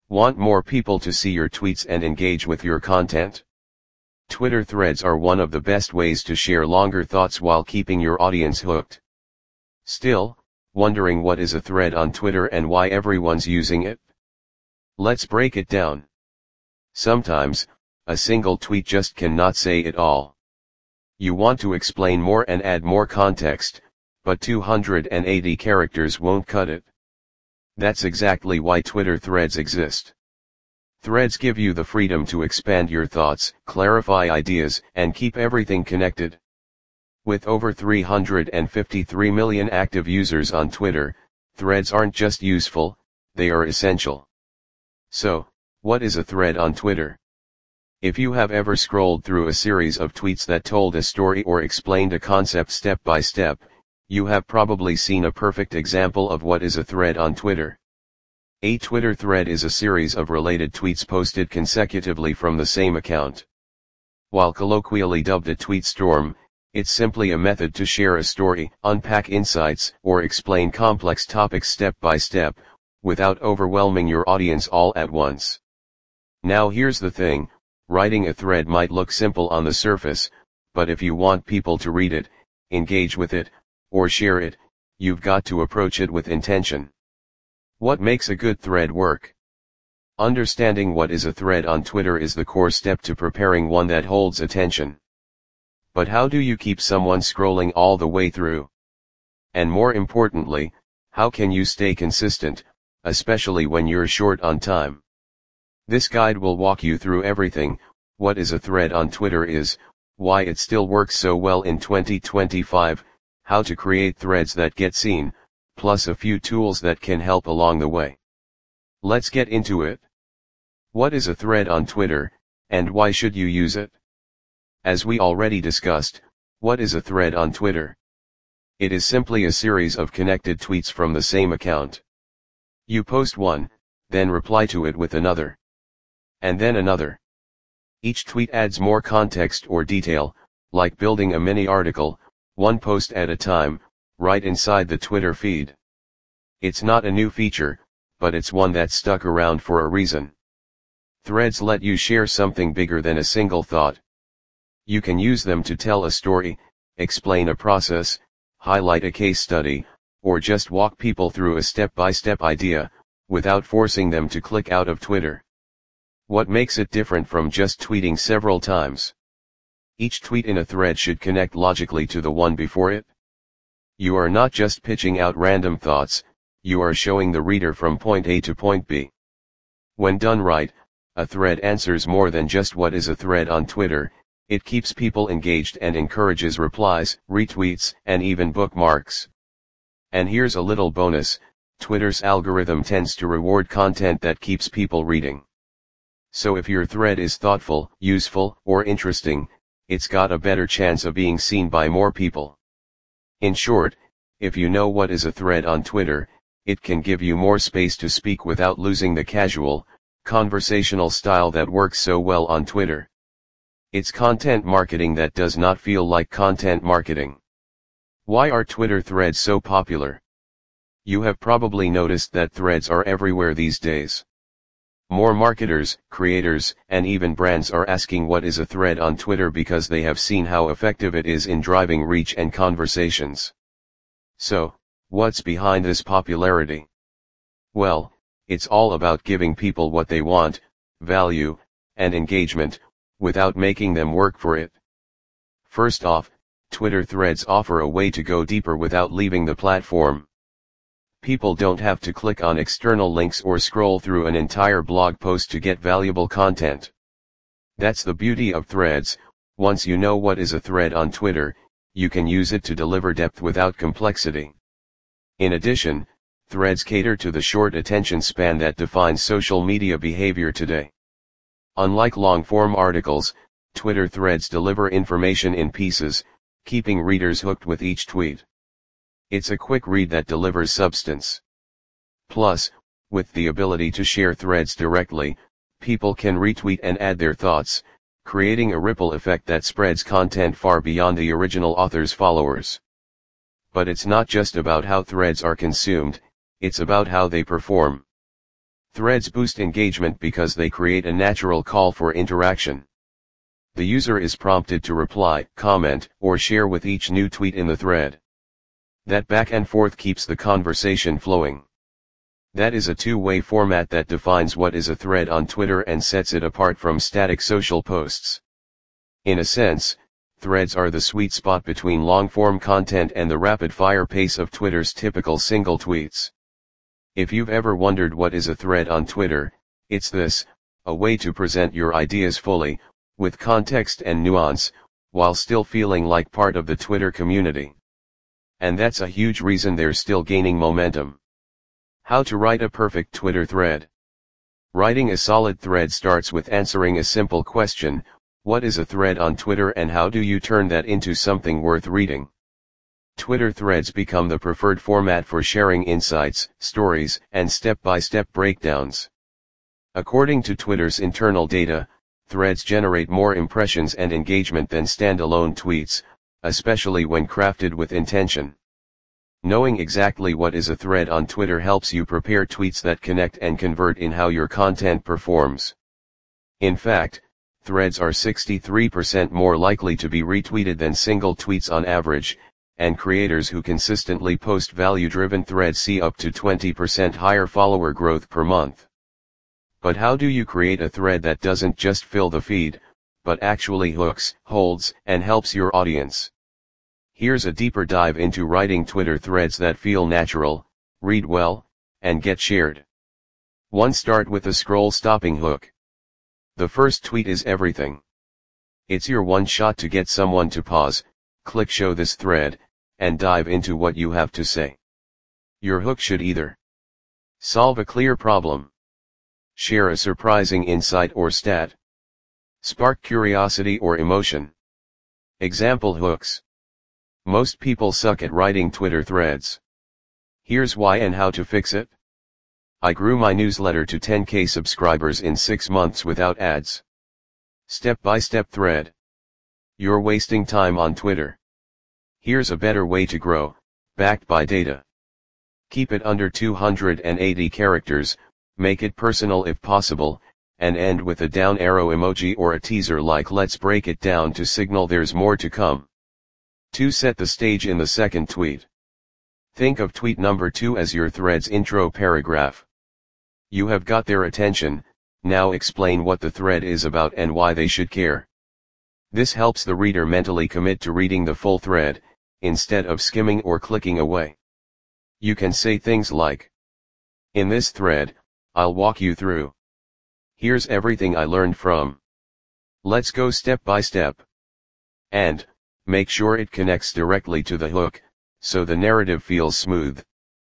Want more people to see your tweets and engage with your content? Twitter threads are one of the best ways to share longer thoughts while keeping your audience hooked. Still, wondering what is a thread on Twitter and why everyone's using it? Let's break it down. Sometimes, a single tweet just cannot say it all. You want to explain more and add more context, but 280 characters won't cut it. That's exactly why Twitter threads exist. Threads give you the freedom to expand your thoughts, clarify ideas, and keep everything connected. With over 353 million active users on Twitter, threads aren't just useful, they are essential. So, what is a thread on Twitter? If you have ever scrolled through a series of tweets that told a story or explained a concept step by step, you have probably seen a perfect example of what is a thread on Twitter. A Twitter thread is a series of related tweets posted consecutively from the same account. While colloquially dubbed a tweet storm, it's simply a method to share a story, unpack insights, or explain complex topics step by step, without overwhelming your audience all at once. Now here's the thing, writing a thread might look simple on the surface, but if you want people to read it, engage with it, or share it, you've got to approach it with intention. What makes a good thread work? Understanding what is a thread on Twitter is the core step to preparing one that holds attention. But how do you keep someone scrolling all the way through? And more importantly, how can you stay consistent, especially when you're short on time? This guide will walk you through everything: what is a thread on Twitter is, why it still works so well in 2025, how to create threads that get seen, plus a few tools that can help along the way. Let's get into it. What is a thread on Twitter, and why should you use it? As we already discussed, what is a thread on Twitter? It is simply a series of connected tweets from the same account. You post one, then reply to it with another. And then another. Each tweet adds more context or detail, like building a mini article, one post at a time, right inside the Twitter feed. It's not a new feature, but it's one that's stuck around for a reason. Threads let you share something bigger than a single thought. You can use them to tell a story, explain a process, highlight a case study, or just walk people through a step-by-step idea, without forcing them to click out of Twitter. What makes it different from just tweeting several times? Each tweet in a thread should connect logically to the one before it. You are not just pitching out random thoughts, you are showing the reader from point A to point B. When done right, a thread answers more than just what is a thread on Twitter. It keeps people engaged and encourages replies, retweets, and even bookmarks. And here's a little bonus: Twitter's algorithm tends to reward content that keeps people reading. So if your thread is thoughtful, useful, or interesting, it's got a better chance of being seen by more people. In short, if you know what is a thread on Twitter, it can give you more space to speak without losing the casual, conversational style that works so well on Twitter. It's content marketing that does not feel like content marketing. Why are Twitter threads so popular? You have probably noticed that threads are everywhere these days. More marketers, creators, and even brands are asking what is a thread on Twitter because they have seen how effective it is in driving reach and conversations. So, what's behind this popularity? Well, it's all about giving people what they want, value, and engagement, without making them work for it. First off, Twitter threads offer a way to go deeper without leaving the platform. People don't have to click on external links or scroll through an entire blog post to get valuable content. That's the beauty of threads. Once you know what is a thread on Twitter, you can use it to deliver depth without complexity. In addition, threads cater to the short attention span that defines social media behavior today. Unlike long-form articles, Twitter threads deliver information in pieces, keeping readers hooked with each tweet. It's a quick read that delivers substance. Plus, with the ability to share threads directly, people can retweet and add their thoughts, creating a ripple effect that spreads content far beyond the original author's followers. But it's not just about how threads are consumed, it's about how they perform. Threads boost engagement because they create a natural call for interaction. The user is prompted to reply, comment, or share with each new tweet in the thread. That back and forth keeps the conversation flowing. That is a two-way format that defines what is a thread on Twitter and sets it apart from static social posts. In a sense, threads are the sweet spot between long-form content and the rapid-fire pace of Twitter's typical single tweets. If you've ever wondered what is a thread on Twitter, it's this: a way to present your ideas fully, with context and nuance, while still feeling like part of the Twitter community. And that's a huge reason they're still gaining momentum. How to write a perfect Twitter thread. Writing a solid thread starts with answering a simple question: what is a thread on Twitter and how do you turn that into something worth reading? Twitter threads become the preferred format for sharing insights, stories, and step-by-step breakdowns. According to Twitter's internal data, threads generate more impressions and engagement than standalone tweets, especially when crafted with intention. Knowing exactly what is a thread on Twitter helps you prepare tweets that connect and convert in how your content performs. In fact, threads are 63% more likely to be retweeted than single tweets on average, and creators who consistently post value-driven threads see up to 20% higher follower growth per month. But how do you create a thread that doesn't just fill the feed, but actually hooks, holds, and helps your audience? Here's a deeper dive into writing Twitter threads that feel natural, read well, and get shared. 1. Start with a scroll-stopping hook. The first tweet is everything. It's your one shot to get someone to pause, click show this thread, and dive into what you have to say. Your hook should either solve a clear problem, share a surprising insight or stat, spark curiosity or emotion. Example hooks. Most people suck at writing Twitter threads. Here's why and how to fix it. I grew my newsletter to 10K subscribers in 6 months without ads. Step-by-step thread. You're wasting time on Twitter. Here's a better way to grow, backed by data. Keep it under 280 characters, make it personal if possible, and end with a down arrow emoji or a teaser like "let's break it down" to signal there's more to come. 2. Set the stage in the second tweet. Think of tweet number 2 as your thread's intro paragraph. You have got their attention, now explain what the thread is about and why they should care. This helps the reader mentally commit to reading the full thread, instead of skimming or clicking away. You can say things like, in this thread, I'll walk you through. Here's everything I learned from. Let's go step by step. And, make sure it connects directly to the hook, so the narrative feels smooth.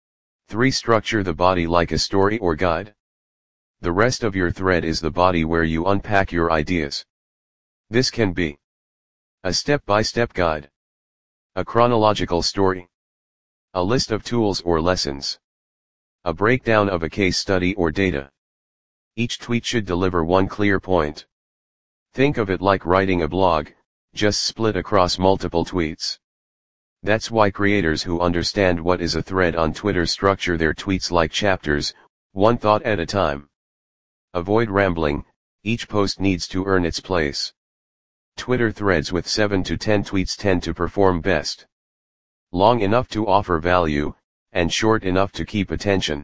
3. Structure the body like a story or guide. The rest of your thread is the body where you unpack your ideas. This can be a step-by-step guide, a chronological story, a list of tools or lessons, a breakdown of a case study or data. Each tweet should deliver one clear point. Think of it like writing a blog, just split across multiple tweets. That's why creators who understand what is a thread on Twitter structure their tweets like chapters, one thought at a time. Avoid rambling, each post needs to earn its place. Twitter threads with 7 to 10 tweets tend to perform best. Long enough to offer value, and short enough to keep attention.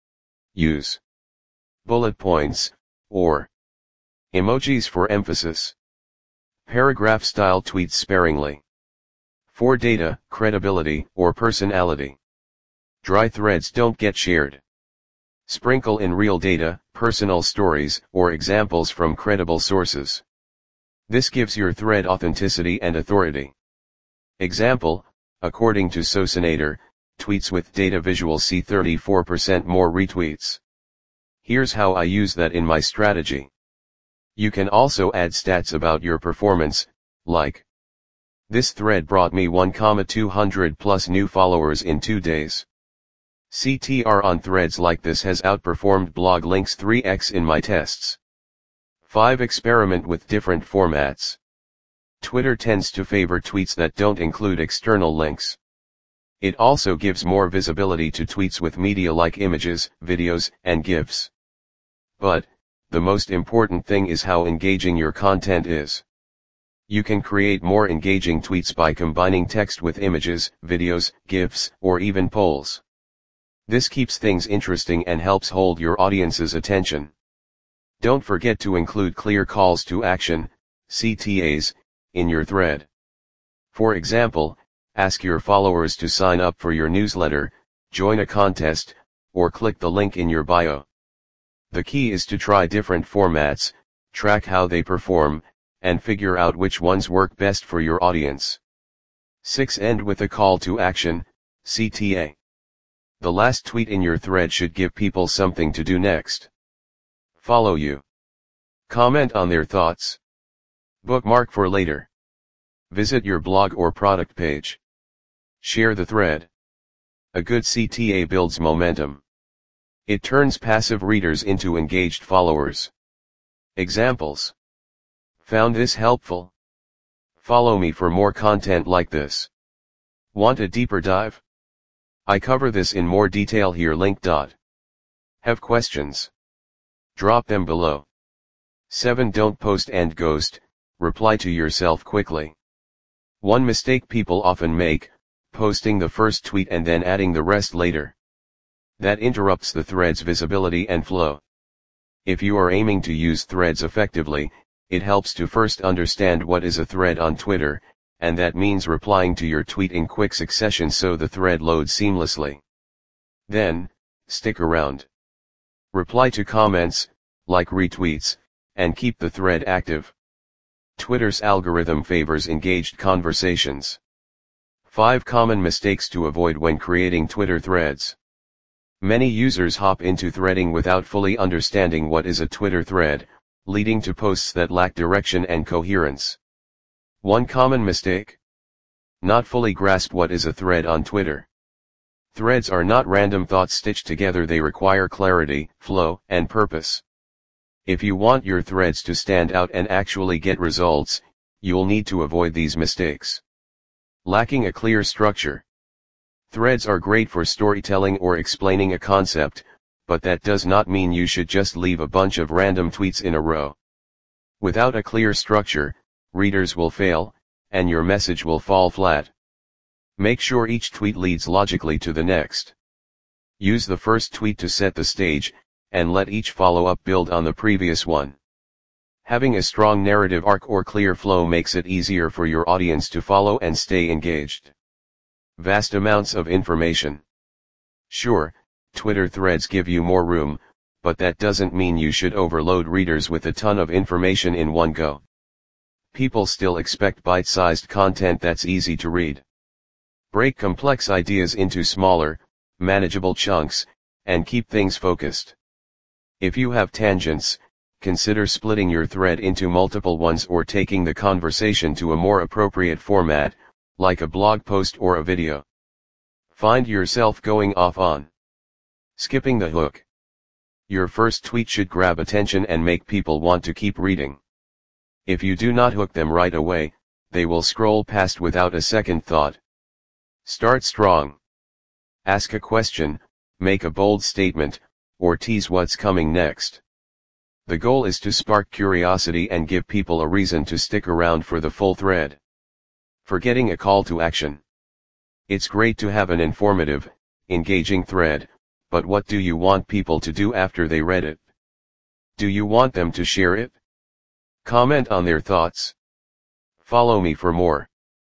Use bullet points, or emojis for emphasis. Paragraph-style tweets sparingly. For data, credibility, or personality. Dry threads don't get shared. Sprinkle in real data, personal stories, or examples from credible sources. This gives your thread authenticity and authority. Example, according to Socinator, tweets with data visuals see 34% more retweets. Here's how I use that in my strategy. You can also add stats about your performance, like, this thread brought me 1,200 plus new followers in 2 days. CTR on threads like this has outperformed blog links 3x in my tests. 5. Experiment with different formats. Twitter tends to favor tweets that don't include external links. It also gives more visibility to tweets with media like images, videos, and GIFs. But, the most important thing is how engaging your content is. You can create more engaging tweets by combining text with images, videos, GIFs, or even polls. This keeps things interesting and helps hold your audience's attention. Don't forget to include clear calls to action, CTAs, in your thread. For example, ask your followers to sign up for your newsletter, join a contest, or click the link in your bio. The key is to try different formats, track how they perform, and figure out which ones work best for your audience. 6. End with a call to action, CTA. The last tweet in your thread should give people something to do next. Follow you. Comment on their thoughts. Bookmark for later. Visit your blog or product page. Share the thread. A good CTA builds momentum. It turns passive readers into engaged followers. Examples. Found this helpful? Follow me for more content like this. Want a deeper dive? I cover this in more detail here. Link. Have questions? Drop them below. 7. Don't post and ghost, reply to yourself quickly. One mistake people often make, posting the first tweet and then adding the rest later. That interrupts the thread's visibility and flow. If you are aiming to use threads effectively, it helps to first understand what is a thread on Twitter, and that means replying to your tweet in quick succession so the thread loads seamlessly. Then, stick around. Reply to comments, like retweets, and keep the thread active. Twitter's algorithm favors engaged conversations. 5 Common mistakes to avoid when creating Twitter threads. Many users hop into threading without fully understanding what is a Twitter thread, leading to posts that lack direction and coherence. One common mistake? Not fully grasp what is a thread on Twitter. Threads are not random thoughts stitched together, they require clarity, flow, and purpose. If you want your threads to stand out and actually get results, you'll need to avoid these mistakes. Lacking a clear structure. Threads are great for storytelling or explaining a concept, but that does not mean you should just leave a bunch of random tweets in a row. Without a clear structure, readers will fail, and your message will fall flat. Make sure each tweet leads logically to the next. Use the first tweet to set the stage, and let each follow-up build on the previous one. Having a strong narrative arc or clear flow makes it easier for your audience to follow and stay engaged. Vast amounts of information. Sure, Twitter threads give you more room, but that doesn't mean you should overload readers with a ton of information in one go. People still expect bite-sized content that's easy to read. Break complex ideas into smaller, manageable chunks, and keep things focused. If you have tangents, consider splitting your thread into multiple ones or taking the conversation to a more appropriate format, like a blog post or a video. Find yourself going off on. Skipping the hook. Your first tweet should grab attention and make people want to keep reading. If you do not hook them right away, they will scroll past without a second thought. Start strong. Ask a question, make a bold statement, or tease what's coming next. The goal is to spark curiosity and give people a reason to stick around for the full thread. Forgetting a call to action. It's great to have an informative, engaging thread, but what do you want people to do after they read it? Do you want them to share it? Comment on their thoughts? Follow me for more.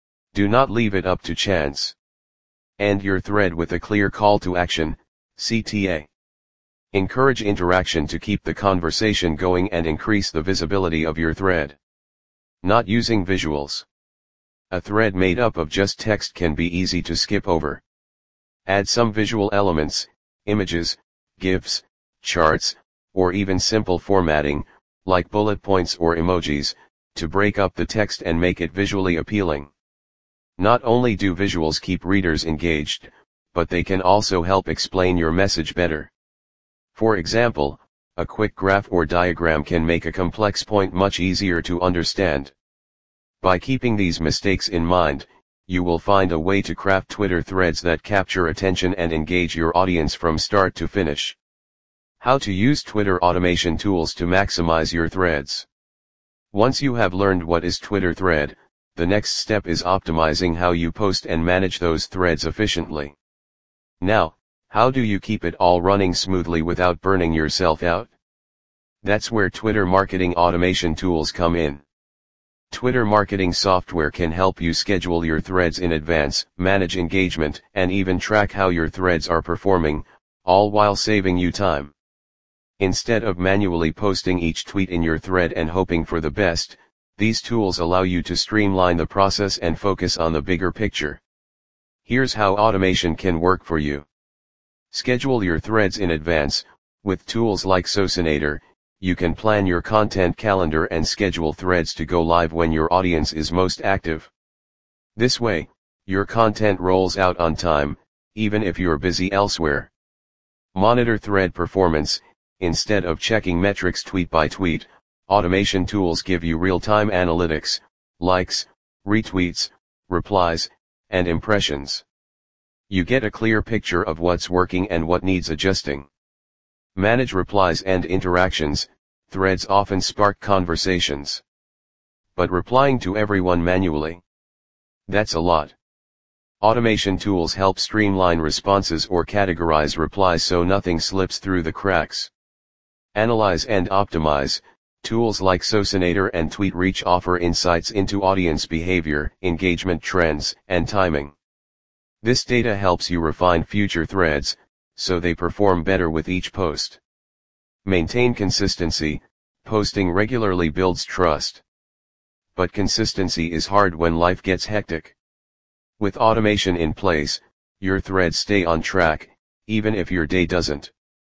Do not leave it up to chance. End your thread with a clear call to action, CTA. Encourage interaction to keep the conversation going and increase the visibility of your thread. Not using visuals. A thread made up of just text can be easy to skip over. Add some visual elements, images, GIFs, charts, or even simple formatting, like bullet points or emojis, to break up the text and make it visually appealing. Not only do visuals keep readers engaged, but they can also help explain your message better. For example, a quick graph or diagram can make a complex point much easier to understand. By keeping these mistakes in mind, you will find a way to craft Twitter threads that capture attention and engage your audience from start to finish. How to use Twitter automation tools to maximize your threads. Once you have learned what is Twitter thread, the next step is optimizing how you post and manage those threads efficiently. Now, how do you keep it all running smoothly without burning yourself out? That's where Twitter marketing automation tools come in. Twitter marketing software can help you schedule your threads in advance, manage engagement, and even track how your threads are performing, all while saving you time. Instead of manually posting each tweet in your thread and hoping for the best, these tools allow you to streamline the process and focus on the bigger picture. Here's how automation can work for you. Schedule your threads in advance. With tools like Socinator, you can plan your content calendar and schedule threads to go live when your audience is most active. This way, your content rolls out on time, even if you're busy elsewhere. Monitor thread performance. Instead of checking metrics tweet by tweet, automation tools give you real-time analytics, likes, retweets, replies, and impressions. You get a clear picture of what's working and what needs adjusting. Manage replies and interactions. Threads often spark conversations. But replying to everyone manually? That's a lot. Automation tools help streamline responses or categorize replies so nothing slips through the cracks. Analyze and optimize. Tools like Socinator and TweetReach offer insights into audience behavior, engagement trends, and timing. This data helps you refine future threads, so they perform better with each post. Maintain consistency. Posting regularly builds trust. But consistency is hard when life gets hectic. With automation in place, your threads stay on track, even if your day doesn't.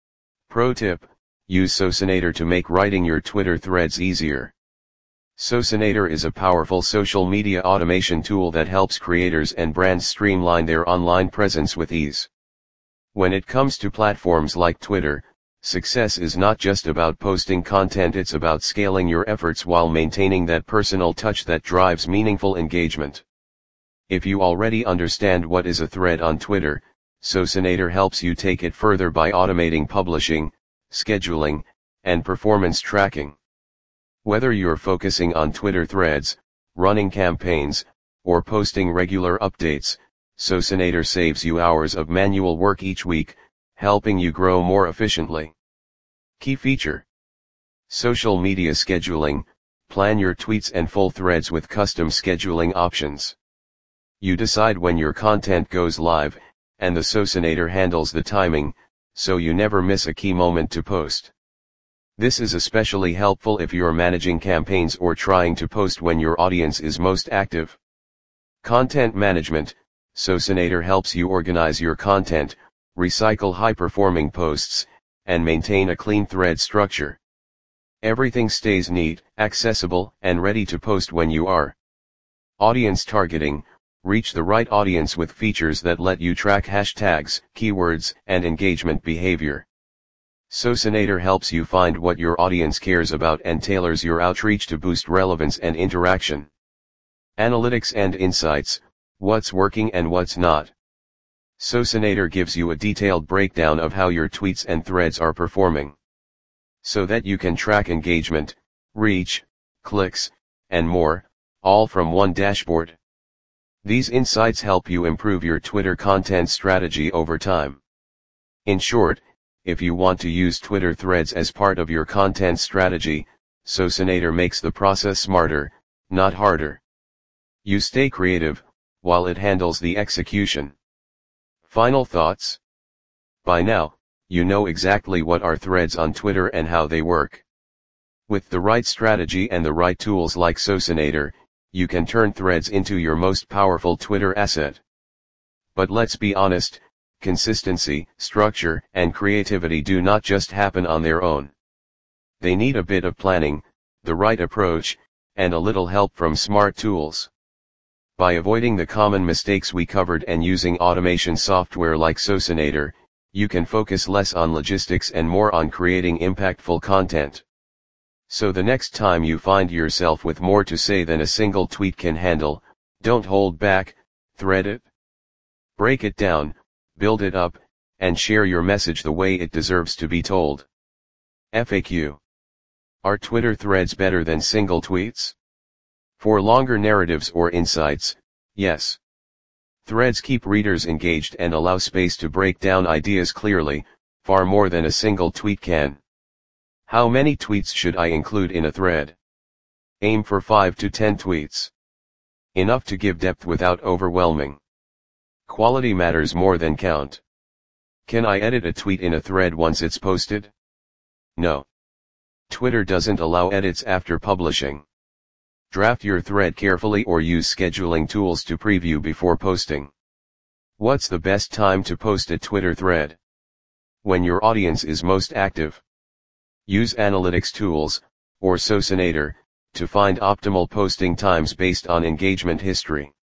Pro tip: use Socinator to make writing your Twitter threads easier. Socinator is a powerful social media automation tool that helps creators and brands streamline their online presence with ease. When it comes to platforms like Twitter, success is not just about posting content, it's about scaling your efforts while maintaining that personal touch that drives meaningful engagement. If you already understand what is a thread on Twitter, Socinator helps you take it further by automating publishing, scheduling, and performance tracking. Whether you're focusing on Twitter threads, running campaigns, or posting regular updates, Socinator saves you hours of manual work each week, helping you grow more efficiently. Key feature: social media scheduling. Plan your tweets and full threads with custom scheduling options. You decide when your content goes live, and the Socinator handles the timing, so you never miss a key moment to post. This is especially helpful if you're managing campaigns or trying to post when your audience is most active. Content management. Socinator helps you organize your content, recycle high-performing posts, and maintain a clean thread structure. Everything stays neat, accessible, and ready to post when you are. Audience targeting. Reach the right audience with features that let you track hashtags, keywords, and engagement behavior. Socinator helps you find what your audience cares about and tailors your outreach to boost relevance and interaction. Analytics and insights. What's working and what's not. Socinator gives you a detailed breakdown of how your tweets and threads are performing, so that you can track engagement, reach, clicks, and more, all from one dashboard. These insights help you improve your Twitter content strategy over time. In short, if you want to use Twitter threads as part of your content strategy, Socinator makes the process smarter, not harder. You stay creative, while it handles the execution. Final thoughts? By now, you know exactly what are threads on Twitter and how they work. With the right strategy and the right tools like Socinator, you can turn threads into your most powerful Twitter asset. But let's be honest, consistency, structure, and creativity do not just happen on their own. They need a bit of planning, the right approach, and a little help from smart tools. By avoiding the common mistakes we covered and using automation software like Socinator, you can focus less on logistics and more on creating impactful content. So the next time you find yourself with more to say than a single tweet can handle, don't hold back, thread it. Break it down, build it up, and share your message the way it deserves to be told. FAQ. Are Twitter threads better than single tweets? For longer narratives or insights, yes. Threads keep readers engaged and allow space to break down ideas clearly, far more than a single tweet can. How many tweets should I include in a thread? Aim for 5 to 10 tweets. Enough to give depth without overwhelming. Quality matters more than count. Can I edit a tweet in a thread once it's posted? No. Twitter doesn't allow edits after publishing. Draft your thread carefully or use scheduling tools to preview before posting. What's the best time to post a Twitter thread? When your audience is most active. Use analytics tools, or Socinator, to find optimal posting times based on engagement history.